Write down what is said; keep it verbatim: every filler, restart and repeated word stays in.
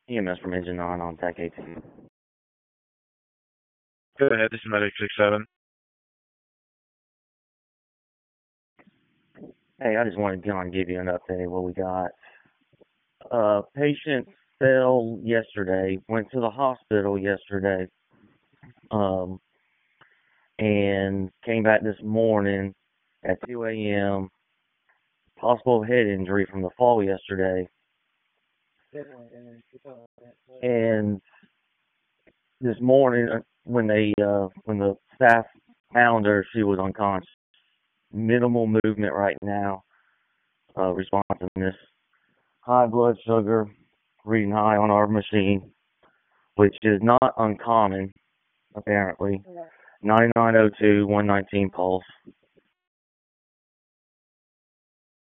E M S from Engine nine on T A C eighteen. Go ahead, this is Medic six seven. Hey, I just wanted to kind of give you an update of what we got. Uh, patient fell yesterday, went to the hospital yesterday, um, and came back this morning at two a.m. Possible head injury from the fall yesterday. And this morning, uh, when they uh, when the staff found her, she was unconscious. Minimal movement right now. Uh, responsiveness. High blood sugar, reading high on our machine, which is not uncommon, apparently. ninety-nine oh two, one nineteen pulse.